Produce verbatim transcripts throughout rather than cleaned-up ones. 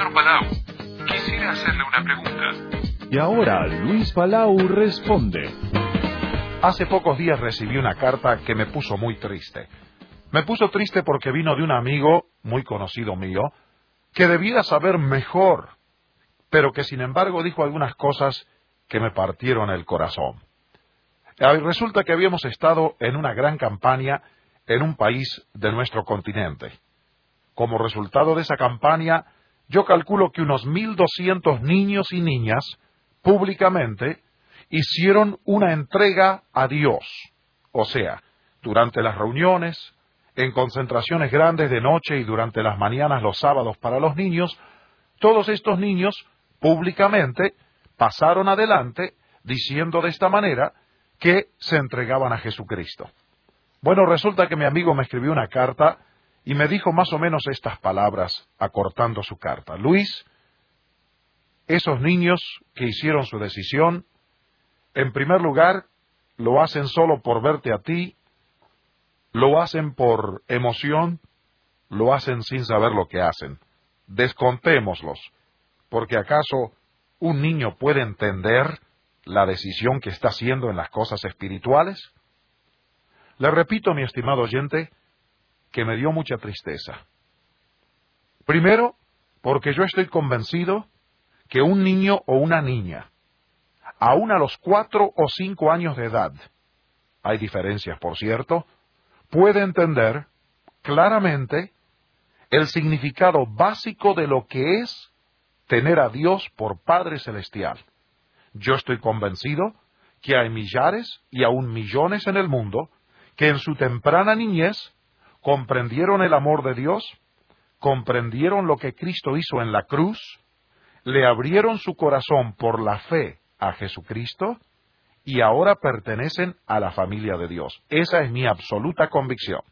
señor Palau, quisiera hacerle una pregunta. Y ahora Luis Palau responde. Hace pocos días recibí una carta que me puso muy triste. Me puso triste porque vino de un amigo, muy conocido mío, que debía saber mejor, pero que sin embargo dijo algunas cosas que me partieron el corazón. Resulta que habíamos estado en una gran campaña en un país de nuestro continente. Como resultado de esa campaña, yo calculo que unos mil doscientos niños y niñas, públicamente, hicieron una entrega a Dios. O sea, durante las reuniones, en concentraciones grandes de noche y durante las mañanas los sábados para los niños, todos estos niños, públicamente, pasaron adelante diciendo de esta manera que se entregaban a Jesucristo. Bueno, resulta que mi amigo me escribió una carta y me dijo más o menos estas palabras, acortando su carta. Luis, esos niños que hicieron su decisión, en primer lugar, lo hacen solo por verte a ti, lo hacen por emoción, lo hacen sin saber lo que hacen. Descontémoslos, porque ¿acaso un niño puede entender la decisión que está haciendo en las cosas espirituales? Le repito, mi estimado oyente, que me dio mucha tristeza. Primero, porque yo estoy convencido que un niño o una niña, aún a los cuatro o cinco años de edad, hay diferencias, por cierto, puede entender claramente el significado básico de lo que es tener a Dios por Padre Celestial. Yo estoy convencido que hay millares y aún millones en el mundo que en su temprana niñez comprendieron el amor de Dios, comprendieron lo que Cristo hizo en la cruz, le abrieron su corazón por la fe a Jesucristo y ahora pertenecen a la familia de Dios. Esa es mi absoluta convicción.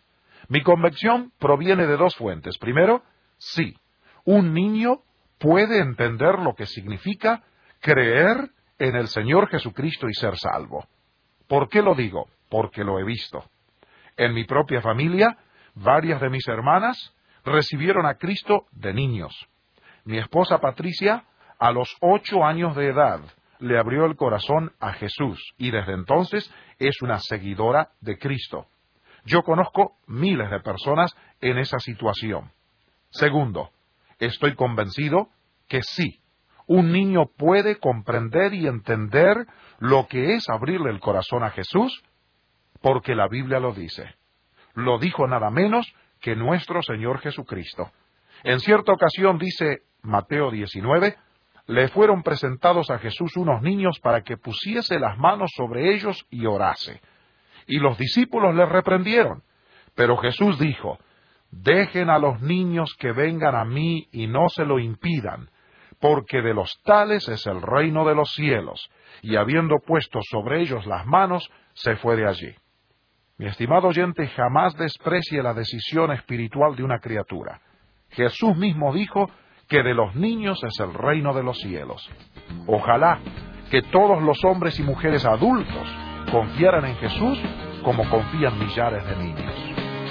Mi convicción proviene de dos fuentes. Primero, sí, un niño puede entender lo que significa creer en el Señor Jesucristo y ser salvo. ¿Por qué lo digo? Porque lo he visto. En mi propia familia, varias de mis hermanas recibieron a Cristo de niños. Mi esposa Patricia, a los ocho años de edad, le abrió el corazón a Jesús y desde entonces es una seguidora de Cristo. Yo conozco miles de personas en esa situación. Segundo, estoy convencido que sí, un niño puede comprender y entender lo que es abrirle el corazón a Jesús, porque la Biblia lo dice. Lo dijo nada menos que nuestro Señor Jesucristo. En cierta ocasión, dice Mateo diecinueve, le fueron presentados a Jesús unos niños para que pusiese las manos sobre ellos y orase. Y los discípulos le reprendieron. Pero Jesús dijo, dejen a los niños que vengan a mí y no se lo impidan, porque de los tales es el reino de los cielos. Y habiendo puesto sobre ellos las manos, se fue de allí. Mi estimado oyente, jamás desprecie la decisión espiritual de una criatura. Jesús mismo dijo que de los niños es el reino de los cielos. Ojalá que todos los hombres y mujeres adultos confiaran en Jesús como confían millares de niños.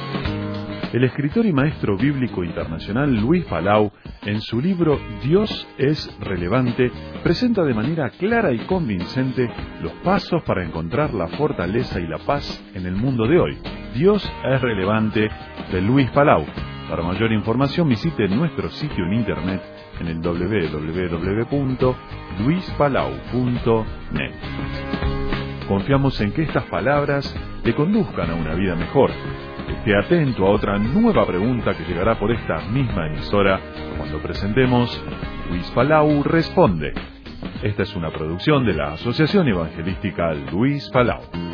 El escritor y maestro bíblico internacional Luis Palau, en su libro Dios es relevante, presenta de manera clara y convincente los pasos para encontrar la fortaleza y la paz en el mundo de hoy. Dios es relevante, de Luis Palau. Para mayor información visite nuestro sitio en internet en el doble u doble u doble u punto luis palau punto net. Confiamos en que estas palabras le conduzcan a una vida mejor. Esté atento a otra nueva pregunta que llegará por esta misma emisora cuando presentemos Luis Palau Responde. Esta es una producción de la Asociación Evangelística Luis Palau.